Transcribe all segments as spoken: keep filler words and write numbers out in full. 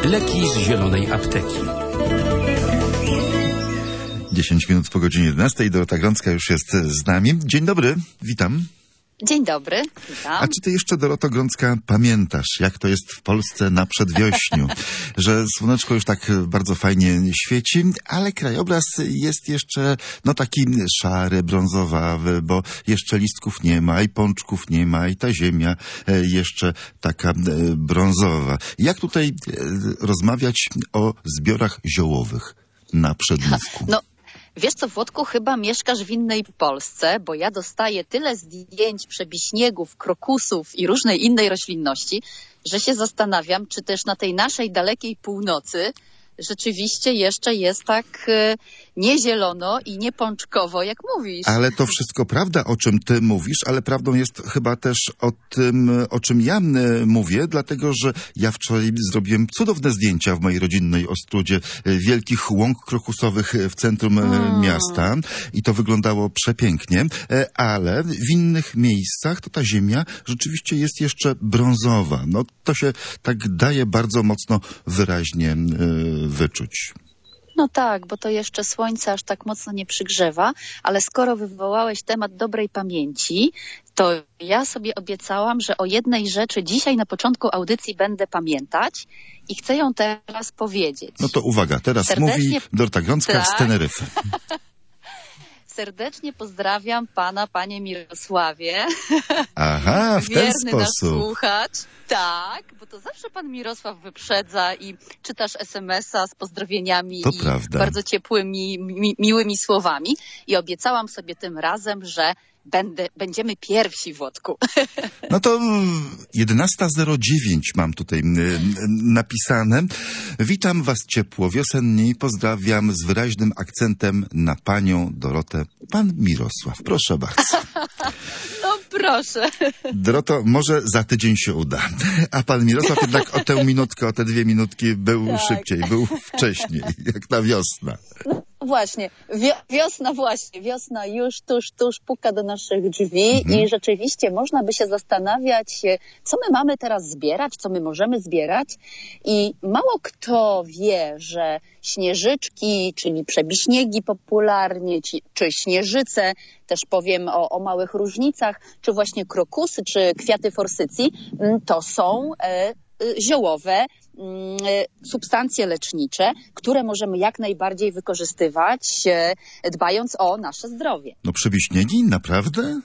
Leki z zielonej apteki. dziesięć minut po godzinie jedenastej. Dorota Grącka już jest z nami. Dzień dobry, witam. Dzień dobry, witam. A czy ty jeszcze, Doroto Grącka, pamiętasz, jak to jest w Polsce na przedwiośniu? Że słoneczko już tak bardzo fajnie świeci, ale krajobraz jest jeszcze, no taki szary, brązowawy, bo jeszcze listków nie ma i pączków nie ma i ta ziemia jeszcze taka brązowa. Jak tutaj rozmawiać o zbiorach ziołowych na przedmówku? No. Wiesz co, Włodku, chyba mieszkasz w innej Polsce, bo ja dostaję tyle zdjęć przebiśniegów, krokusów i różnej innej roślinności, że się zastanawiam, czy też na tej naszej dalekiej północy rzeczywiście jeszcze jest tak e, nie zielono i nie pączkowo, jak mówisz. Ale to wszystko prawda, o czym ty mówisz, ale prawdą jest chyba też o tym, o czym ja mówię, dlatego, że ja wczoraj zrobiłem cudowne zdjęcia w mojej rodzinnej Ostródzie wielkich łąk krokusowych w centrum hmm. miasta i to wyglądało przepięknie, ale w innych miejscach to ta ziemia rzeczywiście jest jeszcze brązowa. No to się tak daje bardzo mocno wyraźnie wyczuć. No tak, bo to jeszcze słońce aż tak mocno nie przygrzewa, ale skoro wywołałeś temat dobrej pamięci, to ja sobie obiecałam, że o jednej rzeczy dzisiaj na początku audycji będę pamiętać i chcę ją teraz powiedzieć. No to uwaga, teraz Serdecznie... mówi Dorota Grącka tak. z Teneryfy. Serdecznie pozdrawiam pana, panie Mirosławie. Aha, w ten Wierny sposób. Nasz słuchacz. Tak, bo to zawsze pan Mirosław wyprzedza i czytasz es em es a z pozdrowieniami to i prawda. bardzo ciepłymi, mi, miłymi słowami. I obiecałam sobie tym razem, że Będę, będziemy pierwsi, Włodku. No to jedenasta zero dziewięć mam tutaj napisane. Witam was ciepło, wiosennie i pozdrawiam z wyraźnym akcentem na panią Dorotę. Pan Mirosław, proszę bardzo. No proszę. Doroto, może za tydzień się uda. A pan Mirosław jednak o tę minutkę, o te dwie minutki był tak. szybciej, był wcześniej, jak na wiosna. Właśnie, wiosna właśnie, wiosna już tuż, tuż puka do naszych drzwi mhm. i rzeczywiście można by się zastanawiać, co my mamy teraz zbierać, co my możemy zbierać i mało kto wie, że śnieżyczki, czyli przebiśniegi popularnie, czy śnieżyce, też powiem o, o małych różnicach, czy właśnie krokusy, czy kwiaty forsycji, to są e, ziołowe substancje lecznicze, które możemy jak najbardziej wykorzystywać, dbając o nasze zdrowie. No przebiśniegi? Naprawdę?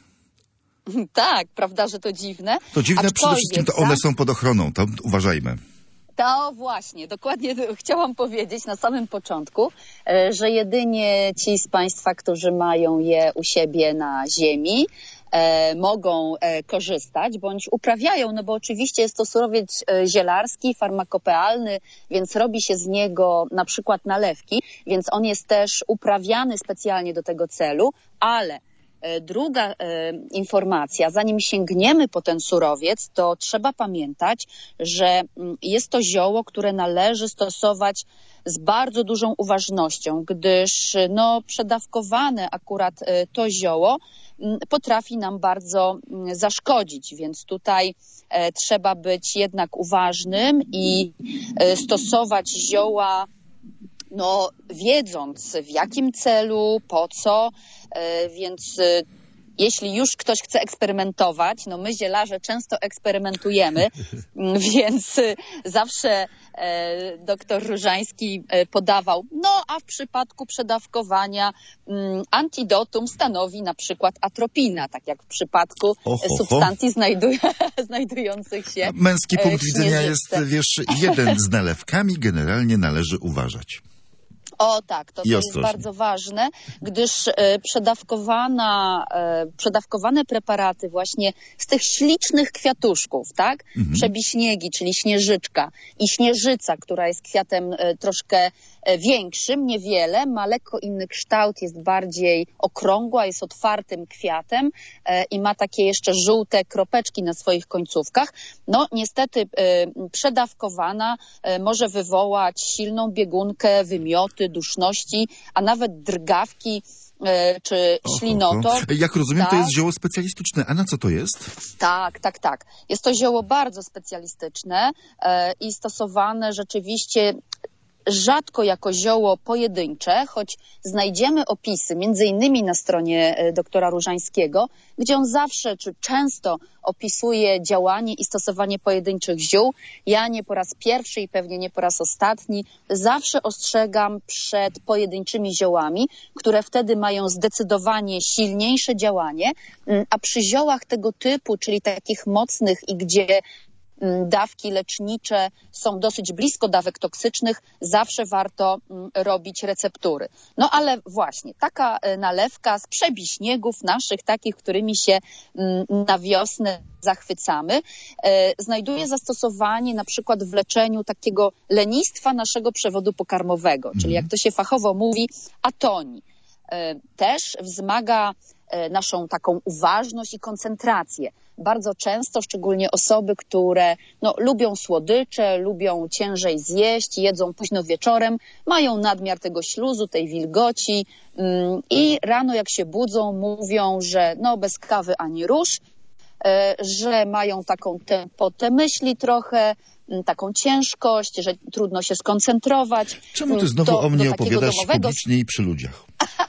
Tak, prawda, że to dziwne? To dziwne, Aczkolwiek, przede wszystkim to one tak? są pod ochroną, to uważajmy. To właśnie, dokładnie chciałam powiedzieć na samym początku, że jedynie ci z Państwa, którzy mają je u siebie na ziemi, E, mogą e, korzystać bądź uprawiają, no bo oczywiście jest to surowiec e, zielarski, farmakopealny, więc robi się z niego na przykład nalewki, więc on jest też uprawiany specjalnie do tego celu, ale e, druga e, informacja, zanim sięgniemy po ten surowiec, to trzeba pamiętać, że m, jest to zioło, które należy stosować z bardzo dużą uważnością, gdyż no, przedawkowane akurat e, to zioło potrafi nam bardzo zaszkodzić, więc tutaj e, trzeba być jednak uważnym i e, stosować zioła, no wiedząc w jakim celu, po co, e, więc e, jeśli już ktoś chce eksperymentować, no my zielarze często eksperymentujemy, więc zawsze e, doktor Różański e, podawał, no a w przypadku przedawkowania m, antidotum stanowi na przykład atropina, tak jak w przypadku Oho, substancji znajduj znajdujących się a męski e, punkt widzenia jest, wiesz, jeden z nalewkami, generalnie należy uważać. O tak, to, to jest bardzo ważne, gdyż e, przedawkowana, e, przedawkowane preparaty właśnie z tych ślicznych kwiatuszków, tak? Mhm. Przebiśniegi, czyli śnieżyczka i śnieżyca, która jest kwiatem e, troszkę e, większym, niewiele, ma lekko inny kształt, jest bardziej okrągła, jest otwartym kwiatem e, i ma takie jeszcze żółte kropeczki na swoich końcówkach. No niestety e, przedawkowana e, może wywołać silną biegunkę, wymioty, duszności, a nawet drgawki czy ślinoto. Jak rozumiem, tak. to jest zioło specjalistyczne. A na co to jest? Tak, tak, tak. Jest to zioło bardzo specjalistyczne e, i stosowane rzeczywiście rzadko jako zioło pojedyncze, choć znajdziemy opisy, między innymi na stronie doktora Różańskiego, gdzie on zawsze czy często opisuje działanie i stosowanie pojedynczych ziół. Ja nie po raz pierwszy i pewnie nie po raz ostatni zawsze ostrzegam przed pojedynczymi ziołami, które wtedy mają zdecydowanie silniejsze działanie, a przy ziołach tego typu, czyli takich mocnych i gdzie dawki lecznicze są dosyć blisko dawek toksycznych, zawsze warto robić receptury. No ale właśnie, taka nalewka z przebiśniegów naszych, takich, którymi się na wiosnę zachwycamy, znajduje zastosowanie na przykład w leczeniu takiego lenistwa naszego przewodu pokarmowego, czyli jak to się fachowo mówi, atonii. Też wzmaga naszą taką uważność i koncentrację. Bardzo często, szczególnie osoby, które no, lubią słodycze, lubią ciężej zjeść, jedzą późno wieczorem, mają nadmiar tego śluzu, tej wilgoci ym, i rano jak się budzą, mówią, że no bez kawy ani rusz, y, że mają taką tempotę myśli trochę, y, taką ciężkość, że trudno się skoncentrować. Czemu ty znowu to, o mnie opowiadasz domowego... publicznie i przy ludziach?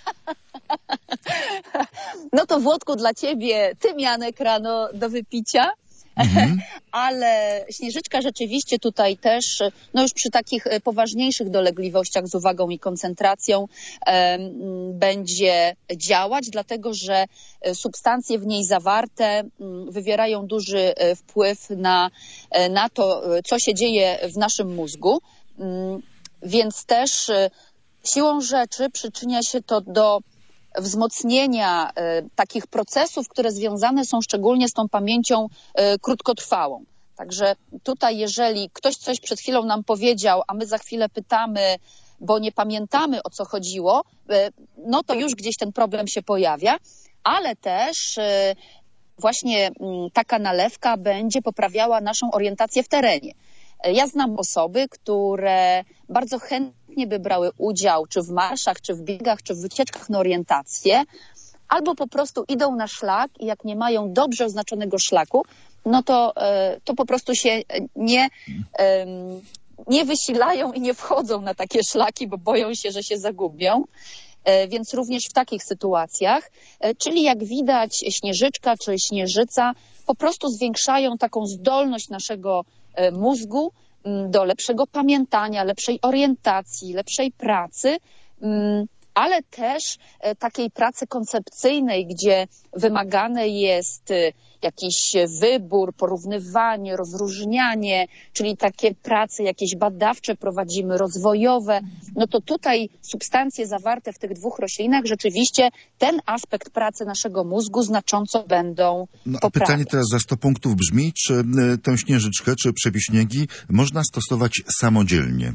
No to Włodku, dla ciebie tymianek rano do wypicia, mhm. ale Śnieżyczka rzeczywiście tutaj też, no już przy takich poważniejszych dolegliwościach z uwagą i koncentracją e, będzie działać, dlatego że substancje w niej zawarte wywierają duży wpływ na, na to, co się dzieje w naszym mózgu, więc też siłą rzeczy przyczynia się to do wzmocnienia y, takich procesów, które związane są szczególnie z tą pamięcią y, krótkotrwałą. Także tutaj, jeżeli ktoś coś przed chwilą nam powiedział, a my za chwilę pytamy, bo nie pamiętamy, o co chodziło, y, no to już gdzieś ten problem się pojawia, ale też y, właśnie y, taka nalewka będzie poprawiała naszą orientację w terenie. Ja znam osoby, które bardzo chętnie by brały udział czy w marszach, czy w biegach, czy w wycieczkach na orientację, albo po prostu idą na szlak i jak nie mają dobrze oznaczonego szlaku, no to, to po prostu się nie, nie wysilają i nie wchodzą na takie szlaki, bo boją się, że się zagubią. Więc również w takich sytuacjach, czyli jak widać Śnieżyczka czy Śnieżyca po prostu zwiększają taką zdolność naszego mózgu do lepszego pamiętania, lepszej orientacji, lepszej pracy, ale też takiej pracy koncepcyjnej, gdzie wymagane jest jakiś wybór, porównywanie, rozróżnianie, czyli takie prace jakieś badawcze prowadzimy, rozwojowe, no to tutaj substancje zawarte w tych dwóch roślinach rzeczywiście ten aspekt pracy naszego mózgu znacząco będą no, a poprawiać. Pytanie teraz za sto punktów brzmi, czy tę Śnieżyczkę, czy przebiśniegi można stosować samodzielnie?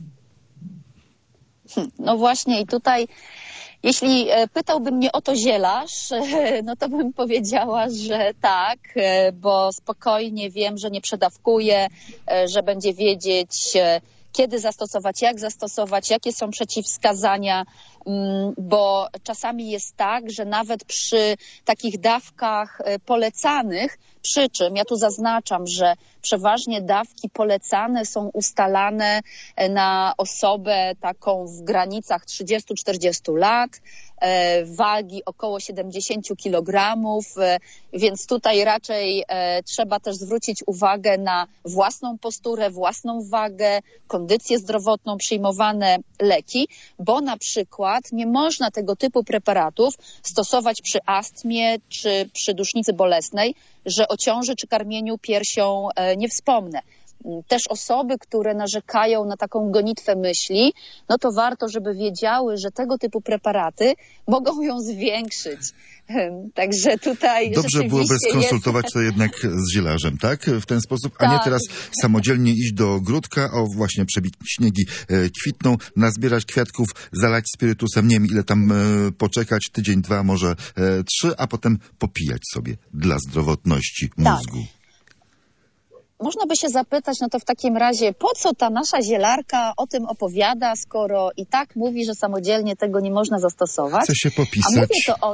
No właśnie i tutaj, jeśli pytałby mnie o to zielarz, no to bym powiedziała, że tak, bo spokojnie wiem, że nie przedawkuje, że będzie wiedzieć, kiedy zastosować, jak zastosować, jakie są przeciwwskazania, bo czasami jest tak, że nawet przy takich dawkach polecanych, przy czym ja tu zaznaczam, że przeważnie dawki polecane są ustalane na osobę taką w granicach trzydziestu do czterdziestu lat, wagi około siedemdziesiąt kilogramów, więc tutaj raczej trzeba też zwrócić uwagę na własną posturę, własną wagę, kondycję zdrowotną, przyjmowane leki, bo na przykład nie można tego typu preparatów stosować przy astmie czy przy dusznicy bolesnej, że o ciąży czy karmieniu piersią nie wspomnę. Też osoby, które narzekają na taką gonitwę myśli, no to warto, żeby wiedziały, że tego typu preparaty mogą ją zwiększyć. Także tutaj dobrze byłoby skonsultować jest... to jednak z zielarzem, tak? W ten sposób, a tak. nie teraz samodzielnie iść do ogródka, o właśnie przebiśniegi e, kwitną, nazbierać kwiatków, zalać spirytusem, nie wiem ile tam e, poczekać, tydzień, dwa, może e, trzy, a potem popijać sobie dla zdrowotności mózgu. Tak. można by się zapytać, no to w takim razie, po co ta nasza zielarka o tym opowiada, skoro i tak mówi, że samodzielnie tego nie można zastosować? Chce się popisać. A mówię to o...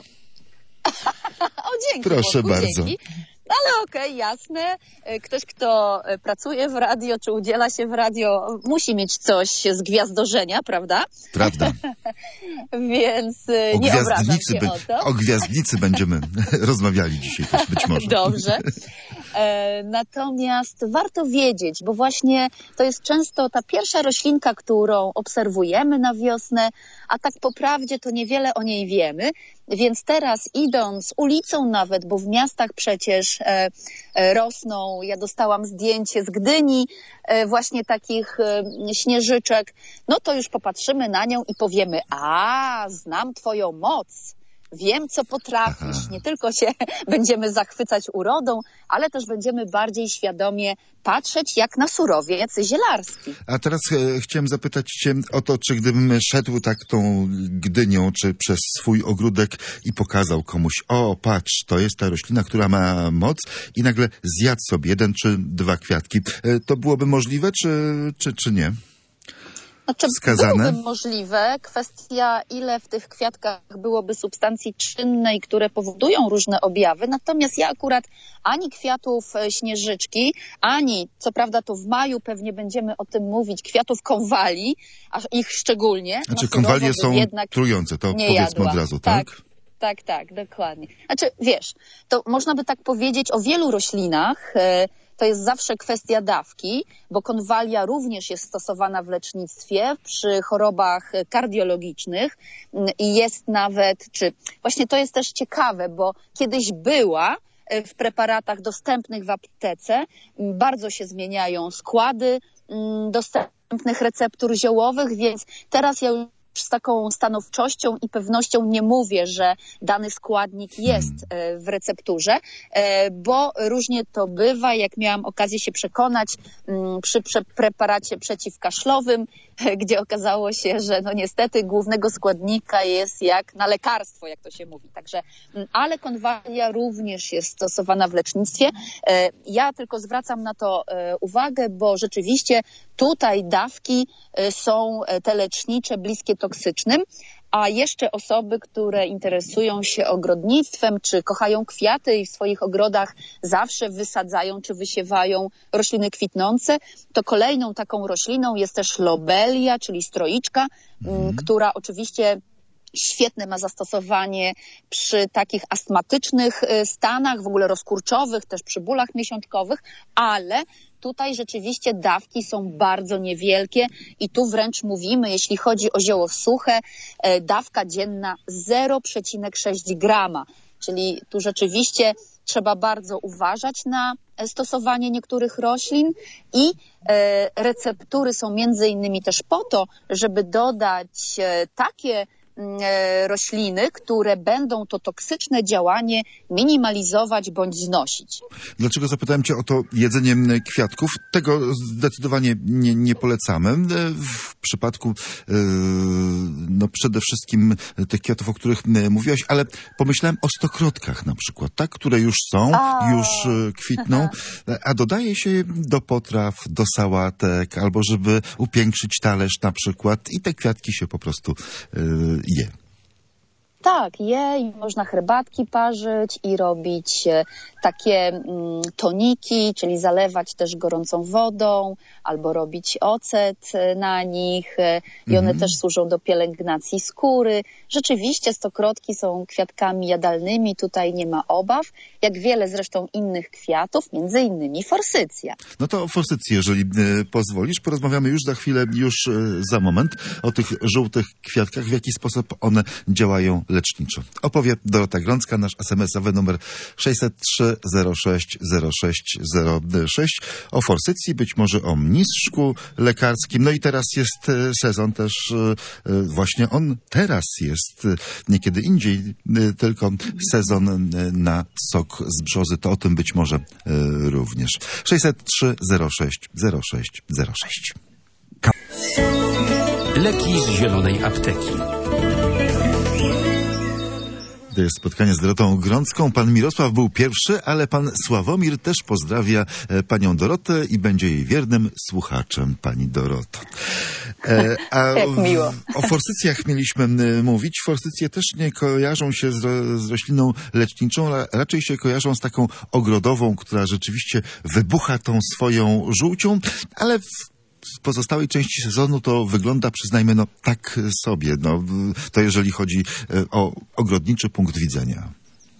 o, dzięki, Proszę Bogu, bardzo. Dzięki. Ale okej, okay, jasne. Ktoś, kto pracuje w radio, czy udziela się w radio, musi mieć coś z gwiazdorzenia, prawda? Prawda. Więc o nie obrażam się by, o to. O gwiazdnicy będziemy rozmawiali dzisiaj też być może. Dobrze. E, natomiast warto wiedzieć, bo właśnie to jest często ta pierwsza roślinka, którą obserwujemy na wiosnę, a tak po prawdzie to niewiele o niej wiemy. Więc teraz idąc ulicą nawet, bo w miastach przecież e, e, rosną, ja dostałam zdjęcie z Gdyni, e, właśnie takich e, śnieżyczek, no to już popatrzymy na nią i powiemy, a znam twoją moc. Wiem, co potrafisz. Aha. Nie tylko się będziemy zachwycać urodą, ale też będziemy bardziej świadomie patrzeć jak na surowiec zielarski. A teraz e, chciałem zapytać cię o to, czy gdybym szedł tak tą Gdynią, czy przez swój ogródek i pokazał komuś, o patrz, to jest ta roślina, która ma moc i nagle zjadł sobie jeden czy dwa kwiatki. E, to byłoby możliwe, czy, czy, czy nie? Znaczy, Wskazane? byłoby możliwe. Kwestia, ile w tych kwiatkach byłoby substancji czynnej, które powodują różne objawy. Natomiast ja akurat ani kwiatów śnieżyczki, ani, co prawda to w maju pewnie będziemy o tym mówić, kwiatów konwali, a ich szczególnie. Znaczy konwalie są trujące, to powiedzmy jadła. od razu, tak? Tak, tak, tak, dokładnie. Znaczy, wiesz, to można by tak powiedzieć o wielu roślinach. To jest zawsze kwestia dawki, bo konwalia również jest stosowana w lecznictwie przy chorobach kardiologicznych i jest nawet, czy właśnie to jest też ciekawe, bo kiedyś była w preparatach dostępnych w aptece, bardzo się zmieniają składy dostępnych receptur ziołowych, więc teraz ja już z taką stanowczością i pewnością nie mówię, że dany składnik jest w recepturze, bo różnie to bywa. Jak miałam okazję się przekonać przy preparacie przeciwkaszlowym, gdzie okazało się, że no niestety głównego składnika jest jak na lekarstwo, jak to się mówi. Także, ale konwalia również jest stosowana w lecznictwie. Ja tylko zwracam na to uwagę, bo rzeczywiście tutaj dawki są te lecznicze, bliskie toksycznym, a jeszcze osoby, które interesują się ogrodnictwem, czy kochają kwiaty i w swoich ogrodach zawsze wysadzają, czy wysiewają rośliny kwitnące, to kolejną taką rośliną jest też lobelia, czyli stroiczka, mm. która oczywiście świetne ma zastosowanie przy takich astmatycznych stanach, w ogóle rozkurczowych, też przy bólach miesiączkowych, ale tutaj rzeczywiście dawki są bardzo niewielkie i tu wręcz mówimy, jeśli chodzi o zioło suche, dawka dzienna zero przecinek sześć grama, czyli tu rzeczywiście trzeba bardzo uważać na stosowanie niektórych roślin i receptury są między innymi też po to, żeby dodać takie rośliny, które będą to toksyczne działanie minimalizować bądź znosić. Dlaczego zapytałem cię o to jedzenie kwiatków? Tego zdecydowanie nie, nie polecamy. W przypadku no przede wszystkim tych kwiatów, o których mówiłaś, ale pomyślałem o stokrotkach na przykład, tak? Które już są, a... już kwitną, a dodaje się je do potraw, do sałatek, albo żeby upiększyć talerz na przykład i te kwiatki się po prostu je. Tak, je i można herbatki parzyć i robić takie mm, toniki, czyli zalewać też gorącą wodą, albo robić ocet na nich i one mm. też służą do pielęgnacji skóry. Rzeczywiście stokrotki są kwiatkami jadalnymi, tutaj nie ma obaw, jak wiele zresztą innych kwiatów, między innymi forsycja. No to o forsycji, jeżeli y, pozwolisz, porozmawiamy już za chwilę, już y, za moment o tych żółtych kwiatkach, w jaki sposób one działają leczniczo. Opowie Dorota Grącka, nasz esemesowy numer sześćset trzy zero sześć zero sześć zero sześć, o forsycji, być może o mniszczku lekarskim. No i teraz jest y, sezon też, y, y, właśnie on teraz jest, y, nie kiedy indziej, y, tylko sezon y, na sok z brzozy, to o tym być może y, również. sześćset trzy zero sześć zero sześć zero sześć. Leki z zielonej apteki. To jest spotkanie z Dorotą Grącką. Pan Mirosław był pierwszy, ale pan Sławomir też pozdrawia panią Dorotę i będzie jej wiernym słuchaczem, pani Doroto. E, a Jak miło. O forsycjach mieliśmy mówić. Forsycje też nie kojarzą się z, z rośliną leczniczą, a raczej się kojarzą z taką ogrodową, która rzeczywiście wybucha tą swoją żółcią, ale w w pozostałej części sezonu to wygląda, przyznajmy, no tak sobie. No, to jeżeli chodzi o ogrodniczy punkt widzenia.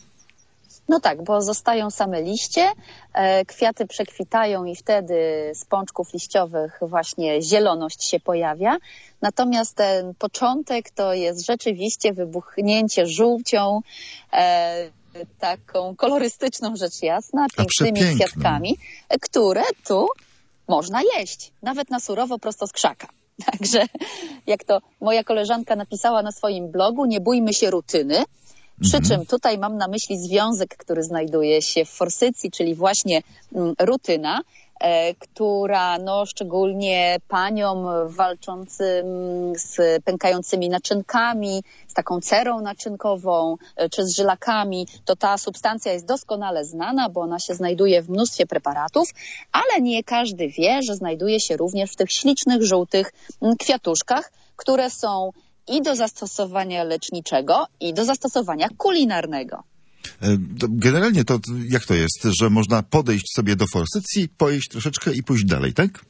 No tak, bo zostają same liście, e, kwiaty przekwitają i wtedy z pączków liściowych właśnie zieloność się pojawia. Natomiast ten początek to jest rzeczywiście wybuchnięcie żółcią, e, taką kolorystyczną rzecz jasna, pięknymi kwiatkami, które tu można jeść, nawet na surowo, prosto z krzaka. Także jak to moja koleżanka napisała na swoim blogu, nie bójmy się rutyny. Przy mhm. czym tutaj mam na myśli związek, który znajduje się w forsycji, czyli właśnie mm, rutyna, e, która no, szczególnie paniom walczącym z pękającymi naczynkami, z taką cerą naczynkową e, czy z żylakami, to ta substancja jest doskonale znana, bo ona się znajduje w mnóstwie preparatów, ale nie każdy wie, że znajduje się również w tych ślicznych, żółtych m, kwiatuszkach, które są i do zastosowania leczniczego, i do zastosowania kulinarnego. Generalnie to jak to jest, że można podejść sobie do forsycji, pojeść troszeczkę i pójść dalej, tak?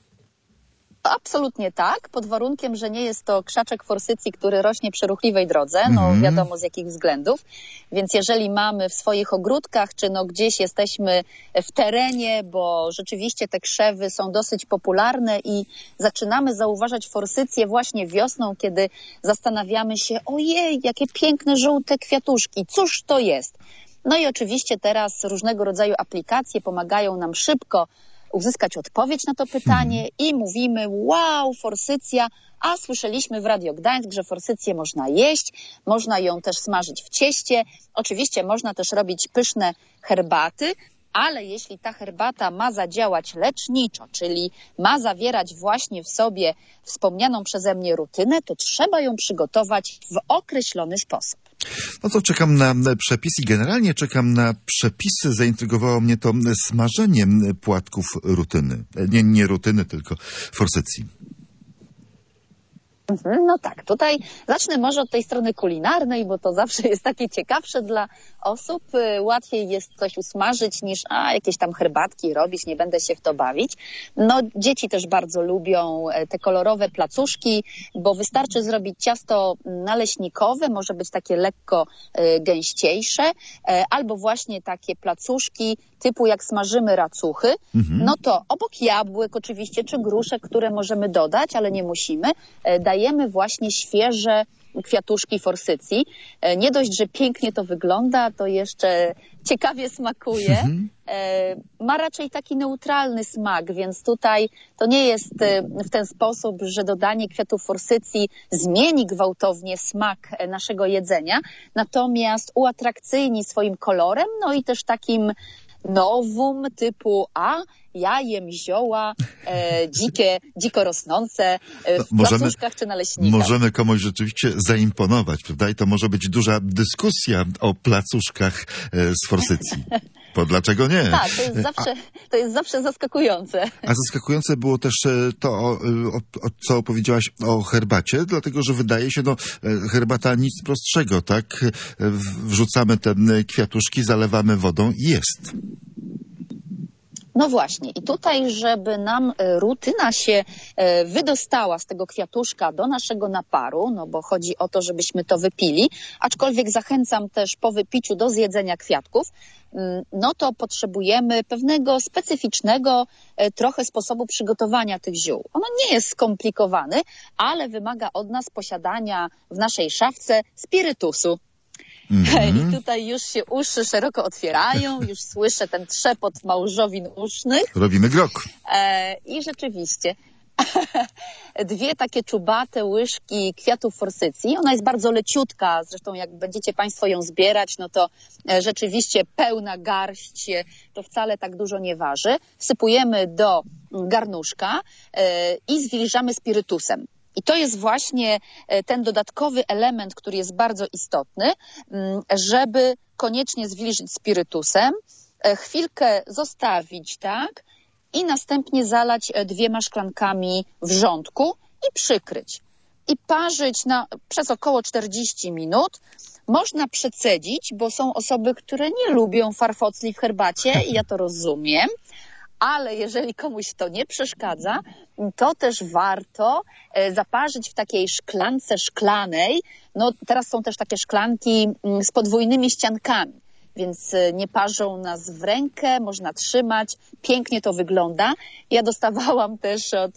Absolutnie tak, pod warunkiem, że nie jest to krzaczek forsycji, który rośnie przy ruchliwej drodze, no Mhm. wiadomo z jakich względów. Więc jeżeli mamy w swoich ogródkach, czy no gdzieś jesteśmy w terenie, bo rzeczywiście te krzewy są dosyć popularne i zaczynamy zauważać forsycję właśnie wiosną, kiedy zastanawiamy się, ojej, jakie piękne żółte kwiatuszki, cóż to jest? No i oczywiście teraz różnego rodzaju aplikacje pomagają nam szybko uzyskać odpowiedź na to pytanie hmm. i mówimy, wow, forsycja, a słyszeliśmy w Radio Gdańsk, że forsycję można jeść, można ją też smażyć w cieście, oczywiście można też robić pyszne herbaty, ale jeśli ta herbata ma zadziałać leczniczo, czyli ma zawierać właśnie w sobie wspomnianą przeze mnie rutynę, to trzeba ją przygotować w określony sposób. No to czekam na przepis i generalnie czekam na przepisy. Zaintrygowało mnie to smażenie płatków rutyny. Nie, nie rutyny, tylko forsycji. No tak, tutaj zacznę może od tej strony kulinarnej, bo to zawsze jest takie ciekawsze dla osób. Łatwiej jest coś usmażyć niż a, jakieś tam herbatki robić, nie będę się w to bawić. No dzieci też bardzo lubią te kolorowe placuszki, bo wystarczy zrobić ciasto naleśnikowe, może być takie lekko gęściejsze, albo właśnie takie placuszki typu jak smażymy racuchy, mhm. no to obok jabłek oczywiście, czy gruszek, które możemy dodać, ale nie musimy, dajemy właśnie świeże kwiatuszki forsycji. Nie dość, że pięknie to wygląda, to jeszcze ciekawie smakuje. Mhm. Ma raczej taki neutralny smak, więc tutaj to nie jest w ten sposób, że dodanie kwiatów forsycji zmieni gwałtownie smak naszego jedzenia, natomiast uatrakcyjni swoim kolorem, no i też takim nowum typu a ja jem zioła e, dzikie, dziko rosnące e, w możemy, placuszkach czy naleśnikach. Możemy komuś rzeczywiście zaimponować, prawda? I to może być duża dyskusja o placuszkach e, z forsycji. Bo dlaczego nie? Tak, to jest zawsze, to jest zawsze zaskakujące. A zaskakujące było też to, o, o, co opowiedziałaś o herbacie, dlatego, że wydaje się, no, herbata nic prostszego, tak? Wrzucamy te kwiatuszki, zalewamy wodą i jest. No właśnie i tutaj, żeby nam rutyna się wydostała z tego kwiatuszka do naszego naparu, no bo chodzi o to, żebyśmy to wypili, aczkolwiek zachęcam też po wypiciu do zjedzenia kwiatków, no to potrzebujemy pewnego specyficznego trochę sposobu przygotowania tych ziół. Ono nie jest skomplikowane, ale wymaga od nas posiadania w naszej szafce spirytusu. Mm-hmm. I tutaj już się uszy szeroko otwierają, już słyszę ten trzepot małżowin usznych. Robimy grok. E, I rzeczywiście dwie takie czubate łyżki kwiatów forsycji. Ona jest bardzo leciutka, zresztą jak będziecie Państwo ją zbierać, no to rzeczywiście pełna garść, to wcale tak dużo nie waży. Wsypujemy do garnuszka e, i zwilżamy spirytusem. I to jest właśnie ten dodatkowy element, który jest bardzo istotny, żeby koniecznie zwilżyć spirytusem, chwilkę zostawić, tak, i następnie zalać dwiema szklankami wrzątku i przykryć. I parzyć na, przez około czterdzieści minut. Można przecedzić, bo są osoby, które nie lubią farfocli w herbacie i ja to rozumiem, ale jeżeli komuś to nie przeszkadza, to też warto zaparzyć w takiej szklance szklanej. No teraz są też takie szklanki z podwójnymi ściankami, więc nie parzą nas w rękę, można trzymać, pięknie to wygląda. Ja dostawałam też od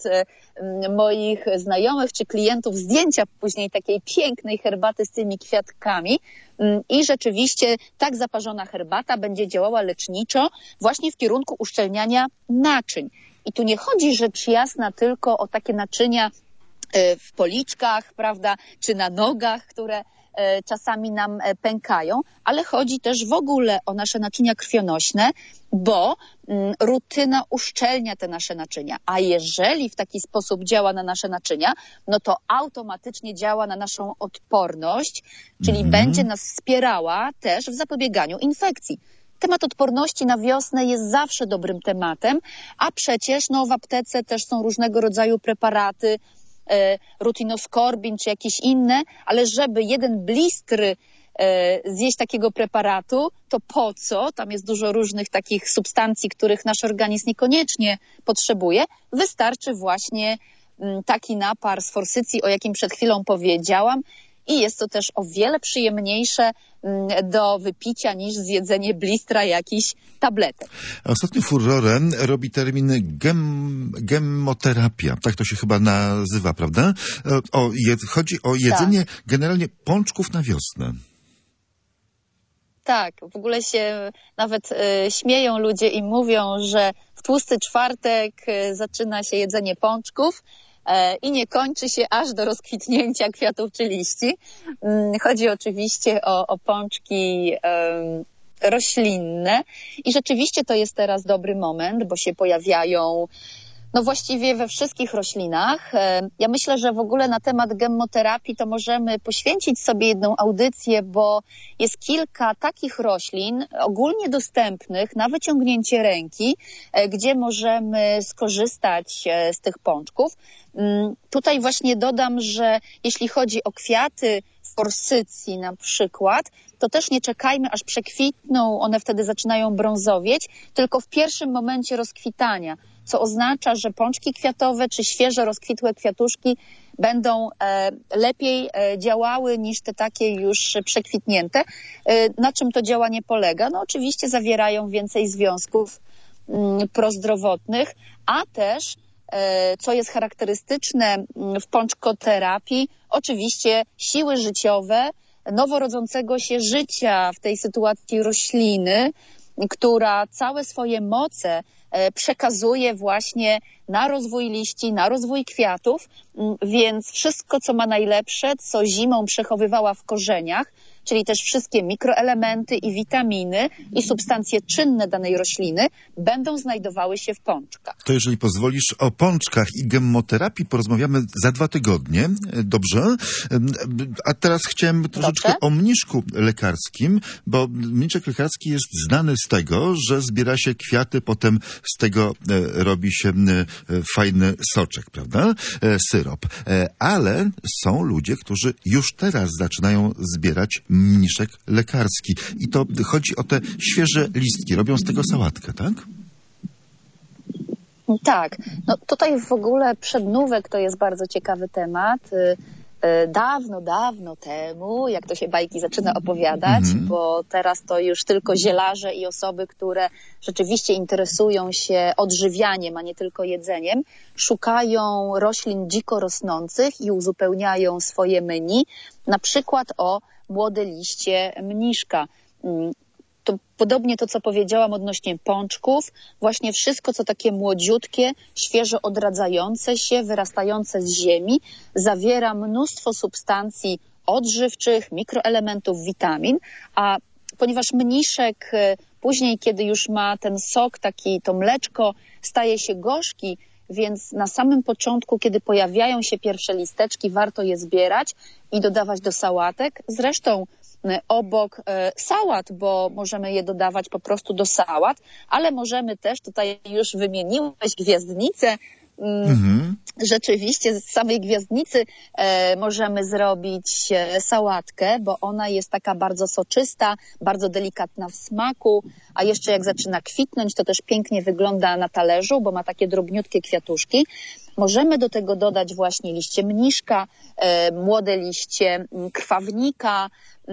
moich znajomych czy klientów zdjęcia później takiej pięknej herbaty z tymi kwiatkami i rzeczywiście tak zaparzona herbata będzie działała leczniczo właśnie w kierunku uszczelniania naczyń. I tu nie chodzi rzecz jasna tylko o takie naczynia w policzkach, prawda, czy na nogach, które czasami nam pękają, ale chodzi też w ogóle o nasze naczynia krwionośne, bo rutyna uszczelnia te nasze naczynia, a jeżeli w taki sposób działa na nasze naczynia, no to automatycznie działa na naszą odporność, czyli mm. będzie nas wspierała też w zapobieganiu infekcji. Temat odporności na wiosnę jest zawsze dobrym tematem, a przecież no, w aptece też są różnego rodzaju preparaty, rutinoskorbin czy jakieś inne, ale żeby jeden blistr zjeść takiego preparatu, to po co? Tam jest dużo różnych takich substancji, których nasz organizm niekoniecznie potrzebuje. Wystarczy właśnie taki napar z forsycji, o jakim przed chwilą powiedziałam, i jest to też o wiele przyjemniejsze do wypicia niż zjedzenie blistra jakichś tabletek. Ostatnio furorę robi termin gem, gemmoterapia. Tak to się chyba nazywa, prawda? O, je, chodzi o jedzenie tak. generalnie pączków na wiosnę. Tak, w ogóle się nawet y, śmieją ludzie i mówią, że w tłusty czwartek y, zaczyna się jedzenie pączków i nie kończy się aż do rozkwitnięcia kwiatów czy liści. Chodzi oczywiście o, o pączki um, roślinne i rzeczywiście to jest teraz dobry moment, bo się pojawiają no właściwie we wszystkich roślinach. Ja myślę, że w ogóle na temat gemmoterapii to możemy poświęcić sobie jedną audycję, bo jest kilka takich roślin ogólnie dostępnych na wyciągnięcie ręki, gdzie możemy skorzystać z tych pączków. Tutaj właśnie dodam, że jeśli chodzi o kwiaty forsycji na przykład, to też nie czekajmy, aż przekwitną, one wtedy zaczynają brązowieć, tylko w pierwszym momencie rozkwitania, co oznacza, że pączki kwiatowe czy świeżo rozkwitłe kwiatuszki będą e, lepiej e, działały niż te takie już przekwitnięte. E, na czym to działanie polega? No oczywiście zawierają więcej związków mm, prozdrowotnych, a też e, co jest charakterystyczne w pączkoterapii, oczywiście siły życiowe noworodzącego się życia w tej sytuacji rośliny, która całe swoje moce przekazuje właśnie na rozwój liści, na rozwój kwiatów, więc wszystko, co ma najlepsze, co zimą przechowywała w korzeniach, czyli też wszystkie mikroelementy i witaminy i substancje czynne danej rośliny będą znajdowały się w pączkach. To jeżeli pozwolisz, o pączkach i gemmoterapii porozmawiamy za dwa tygodnie. Dobrze? A teraz chciałem troszeczkę Dobrze? o mniszku lekarskim, bo mniszek lekarski jest znany z tego, że zbiera się kwiaty, potem z tego robi się fajny soczek, prawda? Syrop. Ale są ludzie, którzy już teraz zaczynają zbierać mniszek lekarski. I to chodzi o te świeże listki. Robią z tego sałatkę, tak? Tak. No tutaj w ogóle przednówek to jest bardzo ciekawy temat. Dawno, dawno temu, jak to się bajki zaczyna opowiadać, mm-hmm. bo teraz to już tylko zielarze i osoby, które rzeczywiście interesują się odżywianiem, a nie tylko jedzeniem, szukają roślin dziko rosnących i uzupełniają swoje menu, na przykład o młode liście mniszka. To podobnie to, co powiedziałam odnośnie pączków, właśnie wszystko, co takie młodziutkie, świeżo odradzające się, wyrastające z ziemi, zawiera mnóstwo substancji odżywczych, mikroelementów, witamin, a ponieważ mniszek później, kiedy już ma ten sok, taki, to mleczko staje się gorzki, więc na samym początku, kiedy pojawiają się pierwsze listeczki, warto je zbierać i dodawać do sałatek. Zresztą obok sałat, bo możemy je dodawać po prostu do sałat, ale możemy też, tutaj już wymieniłeś gwiazdnicę, mhm. Rzeczywiście z samej gwiazdnicy e, możemy zrobić e, sałatkę, bo ona jest taka bardzo soczysta, bardzo delikatna w smaku, a jeszcze jak zaczyna kwitnąć, to też pięknie wygląda na talerzu, bo ma takie drobniutkie kwiatuszki. Możemy do tego dodać właśnie liście mniszka, e, młode liście krwawnika,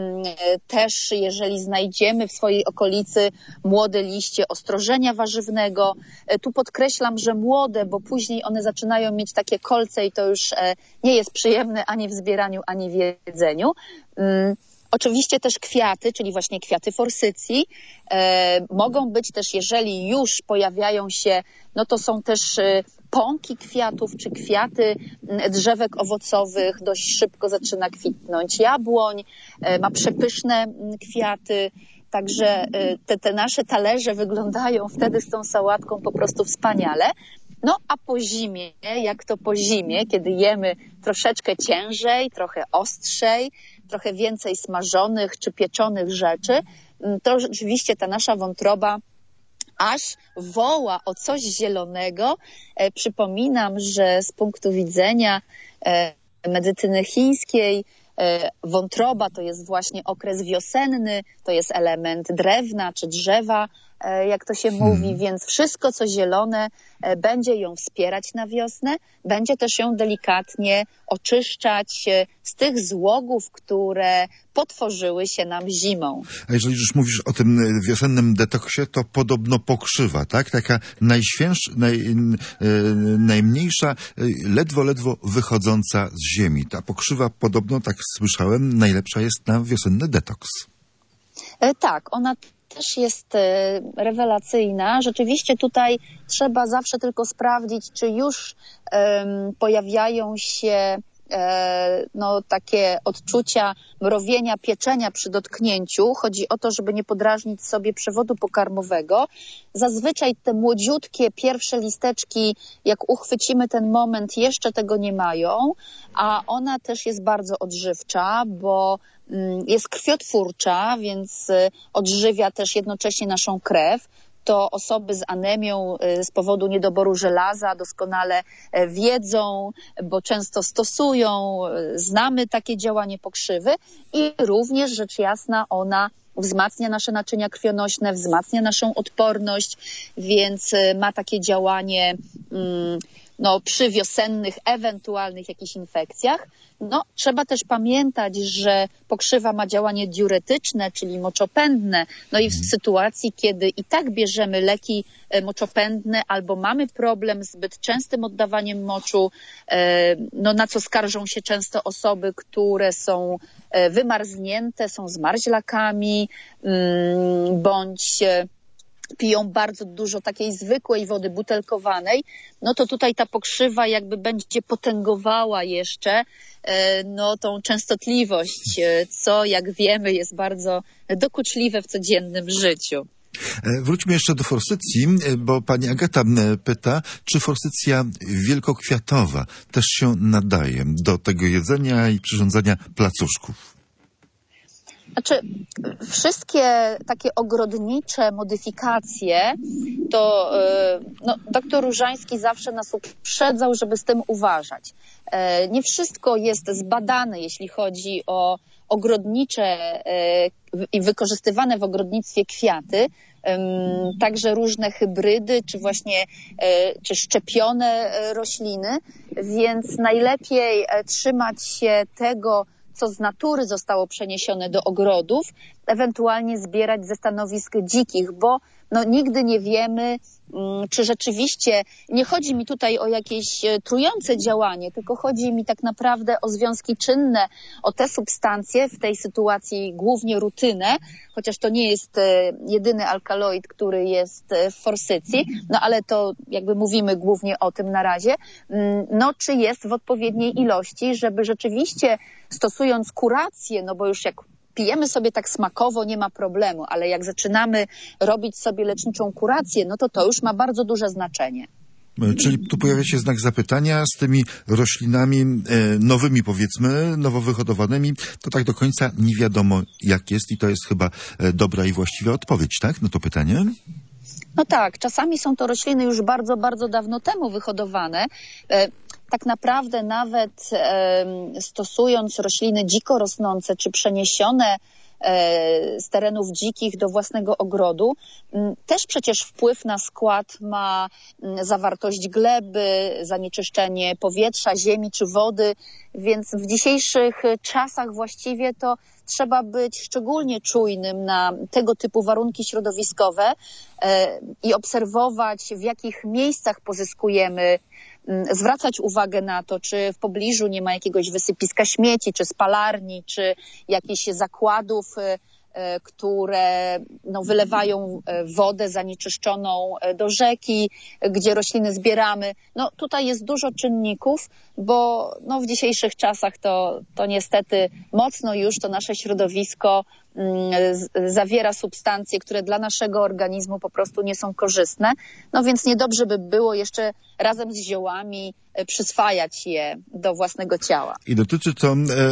też jeżeli znajdziemy w swojej okolicy młode liście ostrożenia warzywnego. Tu podkreślam, że młode, bo później one zaczynają mieć takie kolce i to już nie jest przyjemne ani w zbieraniu, ani w jedzeniu. Oczywiście też kwiaty, czyli właśnie kwiaty forsycji, e, mogą być też, jeżeli już pojawiają się, no to są też e, pąki kwiatów, czy kwiaty drzewek owocowych, dość szybko zaczyna kwitnąć jabłoń, e, ma przepyszne kwiaty, także e, te, te nasze talerze wyglądają wtedy z tą sałatką po prostu wspaniale. No a po zimie, jak to po zimie, kiedy jemy troszeczkę ciężej, trochę ostrzej, trochę więcej smażonych czy pieczonych rzeczy, to rzeczywiście ta nasza wątroba aż woła o coś zielonego. E, przypominam, że z punktu widzenia e, medycyny chińskiej e, wątroba to jest właśnie okres wiosenny, to jest element drewna czy drzewa, jak to się mówi, hmm. więc wszystko, co zielone, będzie ją wspierać na wiosnę, będzie też ją delikatnie oczyszczać z tych złogów, które potworzyły się nam zimą. A jeżeli już mówisz o tym wiosennym detoksie, to podobno pokrzywa, tak? Taka najświęższa, naj, najmniejsza, ledwo, ledwo wychodząca z ziemi. Ta pokrzywa podobno, tak słyszałem, najlepsza jest na wiosenny detoks. Tak, ona też jest rewelacyjna. Rzeczywiście tutaj trzeba zawsze tylko sprawdzić, czy już um, pojawiają się e, no, takie odczucia mrowienia, pieczenia przy dotknięciu. Chodzi o to, żeby nie podrażnić sobie przewodu pokarmowego. Zazwyczaj te młodziutkie pierwsze listeczki, jak uchwycimy ten moment, jeszcze tego nie mają, a ona też jest bardzo odżywcza, bo jest krwiotwórcza, więc odżywia też jednocześnie naszą krew. To osoby z anemią z powodu niedoboru żelaza doskonale wiedzą, bo często stosują, znamy takie działanie pokrzywy i również rzecz jasna ona wzmacnia nasze naczynia krwionośne, wzmacnia naszą odporność, więc ma takie działanie no, przy wiosennych, ewentualnych jakichś infekcjach. No, trzeba też pamiętać, że pokrzywa ma działanie diuretyczne, czyli moczopędne. No i w sytuacji, kiedy i tak bierzemy leki moczopędne albo mamy problem z zbyt częstym oddawaniem moczu, no, na co skarżą się często osoby, które są wymarznięte, są zmarzlakami, bądź piją bardzo dużo takiej zwykłej wody butelkowanej, no to tutaj ta pokrzywa jakby będzie potęgowała jeszcze no, tą częstotliwość, co jak wiemy jest bardzo dokuczliwe w codziennym życiu. Wróćmy jeszcze do forsycji, bo pani Agata pyta, czy forsycja wielkokwiatowa też się nadaje do tego jedzenia i przyrządzania placuszków? Znaczy, wszystkie takie ogrodnicze modyfikacje, to no, doktor Różański zawsze nas uprzedzał, żeby z tym uważać. Nie wszystko jest zbadane, jeśli chodzi o ogrodnicze i wykorzystywane w ogrodnictwie kwiaty, także różne hybrydy, czy właśnie czy szczepione rośliny, więc najlepiej trzymać się tego, co z natury zostało przeniesione do ogrodów, ewentualnie zbierać ze stanowisk dzikich, bo no, nigdy nie wiemy, czy rzeczywiście, nie chodzi mi tutaj o jakieś trujące działanie, tylko chodzi mi tak naprawdę o związki czynne, o te substancje, w tej sytuacji głównie rutynę, chociaż to nie jest jedyny alkaloid, który jest w forsycji, no ale to jakby mówimy głównie o tym na razie, no czy jest w odpowiedniej ilości, żeby rzeczywiście stosując kurację, no bo już jak pijemy sobie tak smakowo, nie ma problemu, ale jak zaczynamy robić sobie leczniczą kurację, no to to już ma bardzo duże znaczenie. Czyli tu pojawia się znak zapytania z tymi roślinami e, nowymi, powiedzmy, nowo wyhodowanymi. To tak do końca nie wiadomo, jak jest i to jest chyba e, dobra i właściwa odpowiedź, tak? Na to pytanie? No tak, czasami są to rośliny już bardzo, bardzo dawno temu wyhodowane. E, tak naprawdę nawet e, stosując rośliny dziko rosnące czy przeniesione z terenów dzikich do własnego ogrodu, też przecież wpływ na skład ma zawartość gleby, zanieczyszczenie powietrza, ziemi czy wody, więc w dzisiejszych czasach właściwie to trzeba być szczególnie czujnym na tego typu warunki środowiskowe i obserwować, w jakich miejscach pozyskujemy, zwracać uwagę na to, czy w pobliżu nie ma jakiegoś wysypiska śmieci, czy spalarni, czy jakichś zakładów, które no, wylewają wodę zanieczyszczoną do rzeki, gdzie rośliny zbieramy. No, tutaj jest dużo czynników, bo no, w dzisiejszych czasach to, to niestety mocno już to nasze środowisko z, zawiera substancje, które dla naszego organizmu po prostu nie są korzystne. No więc niedobrze by było jeszcze razem z ziołami przyswajać je do własnego ciała. I dotyczy to,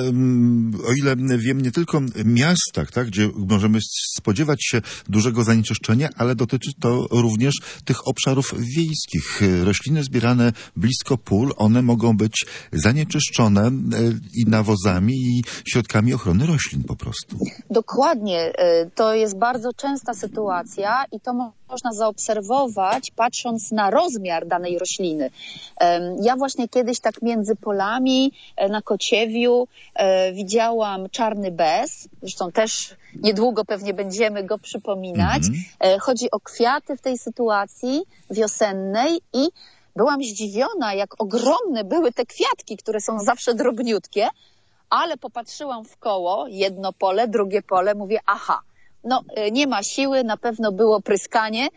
o ile wiem, nie tylko miastach, tak, gdzie możemy spodziewać się dużego zanieczyszczenia, ale dotyczy to również tych obszarów wiejskich. Rośliny zbierane blisko pól, one mogą być zanieczyszczone i nawozami, i środkami ochrony roślin po prostu. Dokładnie. To jest bardzo częsta sytuacja i to mo- można zaobserwować, patrząc na rozmiar danej rośliny. Ja właśnie kiedyś tak między polami na Kociewiu widziałam czarny bez, zresztą też niedługo pewnie będziemy go przypominać. Mm-hmm. Chodzi o kwiaty w tej sytuacji wiosennej i byłam zdziwiona, jak ogromne były te kwiatki, które są zawsze drobniutkie, ale popatrzyłam w koło, jedno pole, drugie pole, mówię, aha, no nie ma siły, na pewno było pryskanie,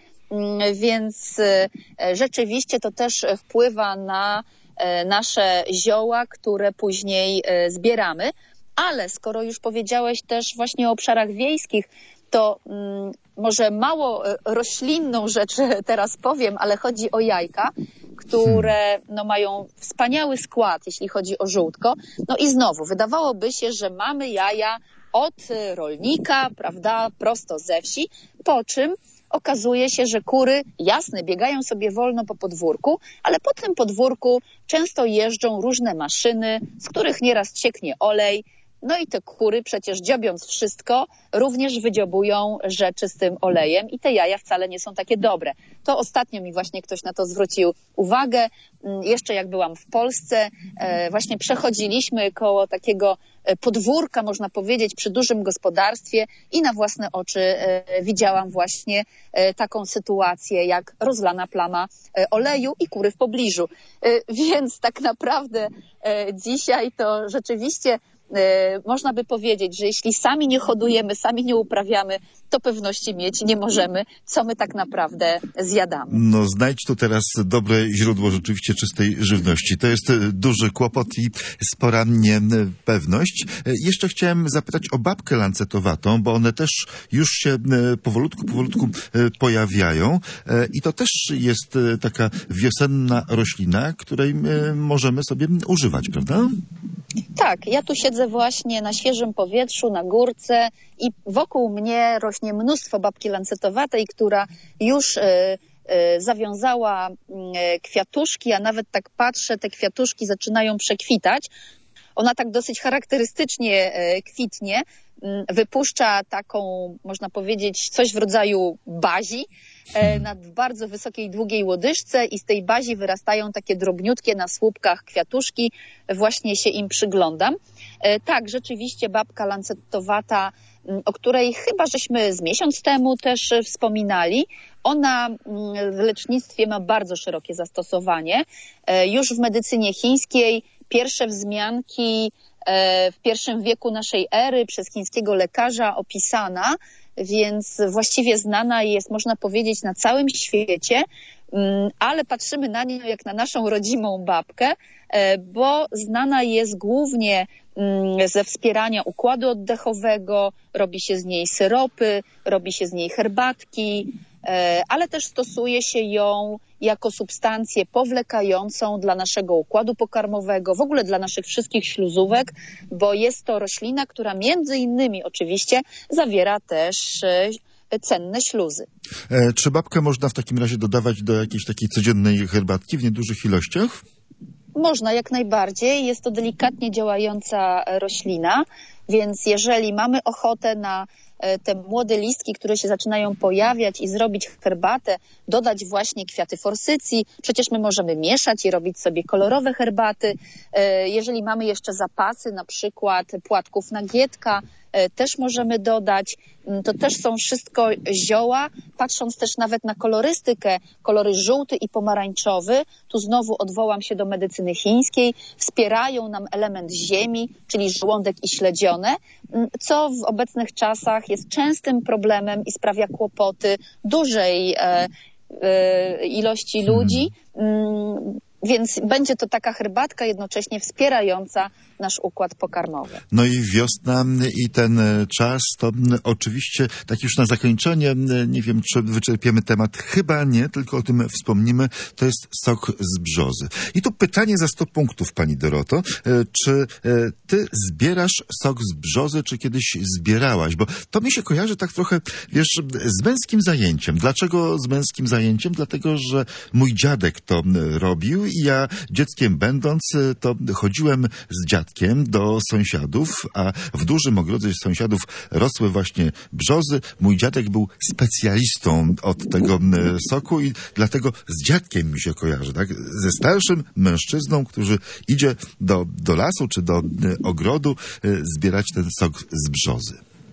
więc rzeczywiście to też wpływa na nasze zioła, które później zbieramy. Ale skoro już powiedziałeś też właśnie o obszarach wiejskich, to mm, może mało roślinną rzecz teraz powiem, ale chodzi o jajka, które no, mają wspaniały skład, jeśli chodzi o żółtko. No i znowu, wydawałoby się, że mamy jaja od rolnika, prawda, prosto ze wsi, po czym okazuje się, że kury, jasne, biegają sobie wolno po podwórku, ale po tym podwórku często jeżdżą różne maszyny, z których nieraz cieknie olej. No i te kury przecież dziobiąc wszystko, również wydziobują rzeczy z tym olejem i te jaja wcale nie są takie dobre. To ostatnio mi właśnie ktoś na to zwrócił uwagę. Jeszcze jak byłam w Polsce, właśnie przechodziliśmy koło takiego podwórka, można powiedzieć, przy dużym gospodarstwie i na własne oczy widziałam właśnie taką sytuację, jak rozlana plama oleju i kury w pobliżu. Więc tak naprawdę dzisiaj to rzeczywiście można by powiedzieć, że jeśli sami nie hodujemy, sami nie uprawiamy, to pewności mieć nie możemy, co my tak naprawdę zjadamy. No znajdź tu teraz dobre źródło rzeczywiście czystej żywności. To jest duży kłopot i spora niepewność. Jeszcze chciałem zapytać o babkę lancetowatą, bo one też już się powolutku, powolutku pojawiają i to też jest taka wiosenna roślina, której możemy sobie używać, prawda? Tak, ja tu siedzę właśnie na świeżym powietrzu, na górce i wokół mnie rośnie mnóstwo babki lancetowatej, która już y, y, zawiązała y, kwiatuszki, a nawet tak patrzę, te kwiatuszki zaczynają przekwitać. Ona tak dosyć charakterystycznie y, kwitnie, y, wypuszcza taką, można powiedzieć, coś w rodzaju bazi na bardzo wysokiej, długiej łodyżce i z tej bazi wyrastają takie drobniutkie na słupkach kwiatuszki. Właśnie się im przyglądam. Tak, rzeczywiście babka lancetowata, o której chyba żeśmy z miesiąc temu też wspominali, ona w lecznictwie ma bardzo szerokie zastosowanie. Już w medycynie chińskiej pierwsze wzmianki w pierwszym wieku naszej ery przez chińskiego lekarza opisana, więc właściwie znana jest, można powiedzieć, na całym świecie. ale patrzymy na nią jak na naszą rodzimą babkę, bo znana jest głównie ze wspierania układu oddechowego, robi się z niej syropy, robi się z niej herbatki, ale też stosuje się ją jako substancję powlekającą dla naszego układu pokarmowego, w ogóle dla naszych wszystkich śluzówek, bo jest to roślina, która między innymi oczywiście zawiera też cenne śluzy. E, czy babkę można w takim razie dodawać do jakiejś takiej codziennej herbatki w niedużych ilościach? Można, jak najbardziej. Jest to delikatnie działająca roślina, więc jeżeli mamy ochotę na te młode listki, które się zaczynają pojawiać i zrobić herbatę, dodać właśnie kwiaty forsycji. Przecież my możemy mieszać i robić sobie kolorowe herbaty. Jeżeli mamy jeszcze zapasy, na przykład płatków nagietka, też możemy dodać. To też są wszystko zioła, patrząc też nawet na kolorystykę, kolory żółty i pomarańczowy, tu znowu odwołam się do medycyny chińskiej, wspierają nam element ziemi, czyli żołądek i śledzione, co w obecnych czasach jest częstym problemem i sprawia kłopoty dużej e, e, ilości ludzi. Mm, Więc będzie to taka herbatka jednocześnie wspierająca nasz układ pokarmowy. No i wiosna i ten czas, to oczywiście, tak już na zakończenie, nie wiem, czy wyczerpiemy temat, chyba nie, tylko o tym wspomnimy, to jest sok z brzozy. I tu pytanie za sto punktów, pani Doroto, czy ty zbierasz sok z brzozy, czy kiedyś zbierałaś? Bo to mi się kojarzy tak trochę, wiesz, z męskim zajęciem. Dlaczego z męskim zajęciem? Dlatego, że mój dziadek to robił i ja dzieckiem będąc, to chodziłem z dziadkiem do sąsiadów, a w dużym ogrodzie sąsiadów rosły właśnie brzozy. Mój dziadek był specjalistą od tego soku i dlatego z dziadkiem mi się kojarzy, tak? Ze starszym mężczyzną, który idzie do, do lasu czy do ogrodu zbierać ten sok z brzozy.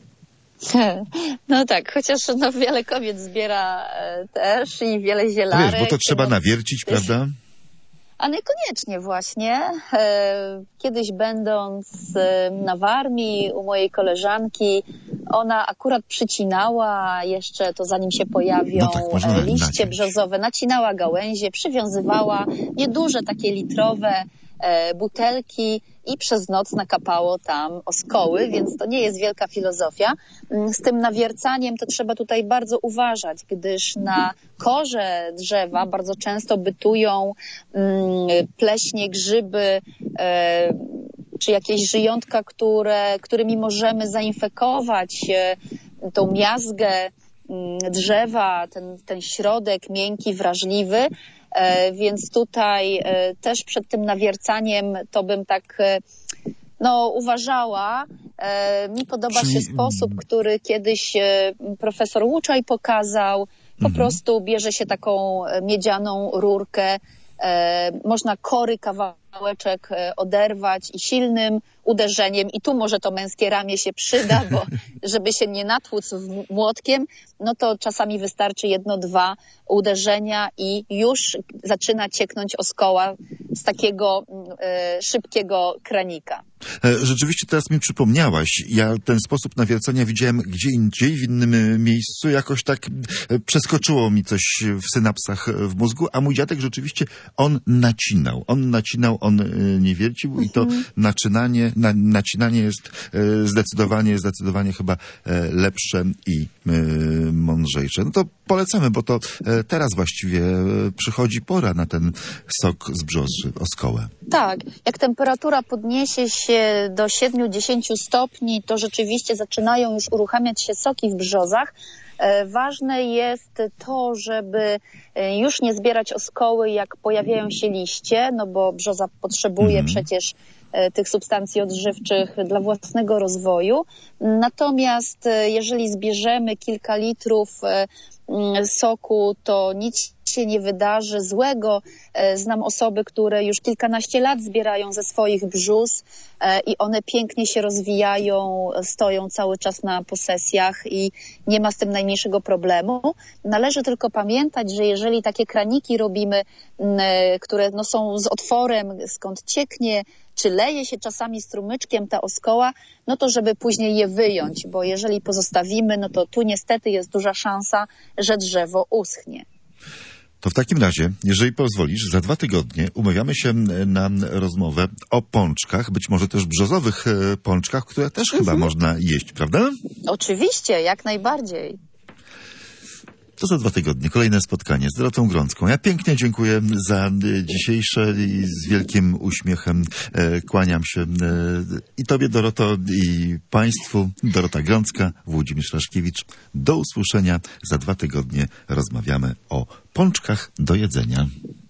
No tak, chociaż no, wiele kobiet zbiera też i wiele zielarek. Wiesz, bo to trzeba nawiercić, prawda? A niekoniecznie właśnie. Kiedyś będąc na Warmii u mojej koleżanki, ona akurat przycinała jeszcze, to zanim się pojawią no tak, liście brzozowe, nacinała gałęzie, przywiązywała nieduże takie litrowe butelki i przez noc nakapało tam oskoły, więc to nie jest wielka filozofia. Z tym nawiercaniem to trzeba tutaj bardzo uważać, gdyż na korze drzewa bardzo często bytują pleśnie, grzyby, czy jakieś żyjątka, które, którymi możemy zainfekować tą miazgę drzewa, ten, ten środek miękki, wrażliwy. Więc tutaj też przed tym nawiercaniem to bym tak no, uważała. Mi podoba Czyli... się sposób, który kiedyś profesor Łuczaj pokazał. Po mhm. prostu bierze się taką miedzianą rurkę, można kory kawałeczek oderwać i silnym uderzeniem, i tu może to męskie ramię się przyda, bo żeby się nie natłuc młotkiem, no to czasami wystarczy jedno, dwa uderzenia i już zaczyna cieknąć oskoła z takiego e, szybkiego kranika. Rzeczywiście teraz mi przypomniałaś. Ja ten sposób nawiercania widziałem gdzie indziej, w innym miejscu. Jakoś tak przeskoczyło mi coś w synapsach w mózgu, a mój dziadek rzeczywiście, on nacinał. On nacinał, on nie wiercił mhm. i to naczynanie, na, nacinanie jest zdecydowanie, zdecydowanie chyba lepsze i mądrzejsze. No to polecamy, bo to teraz właściwie przychodzi pora na ten sok z brzozy, oskołę. Tak, jak temperatura podniesie się do siedem do dziesięciu stopni, to rzeczywiście zaczynają już uruchamiać się soki w brzozach. Ważne jest to, żeby już nie zbierać oskoły, jak pojawiają się liście, no bo brzoza potrzebuje mm. przecież tych substancji odżywczych dla własnego rozwoju. Natomiast jeżeli zbierzemy kilka litrów soku, to nic się nie wydarzy złego. Znam osoby, które już kilkanaście lat zbierają ze swoich brzus i one pięknie się rozwijają, stoją cały czas na posesjach i nie ma z tym najmniejszego problemu. Należy tylko pamiętać, że jeżeli takie kraniki robimy, które no są z otworem, skąd cieknie, czy leje się czasami strumyczkiem ta oskoła, no to żeby później je wyjąć, bo jeżeli pozostawimy, no to tu niestety jest duża szansa, że drzewo uschnie. To w takim razie, jeżeli pozwolisz, za dwa tygodnie umawiamy się na rozmowę o pączkach, być może też brzozowych pączkach, które też mhm. chyba można jeść, prawda? Oczywiście, jak najbardziej. To za dwa tygodnie. Kolejne spotkanie z Dorotą Grącką. Ja pięknie dziękuję za dzisiejsze i z wielkim uśmiechem e, kłaniam się e, i tobie, Doroto, i państwu. Dorota Grącka, Włodzimierz Raszkiewicz. Do usłyszenia. Za dwa tygodnie rozmawiamy o pączkach do jedzenia.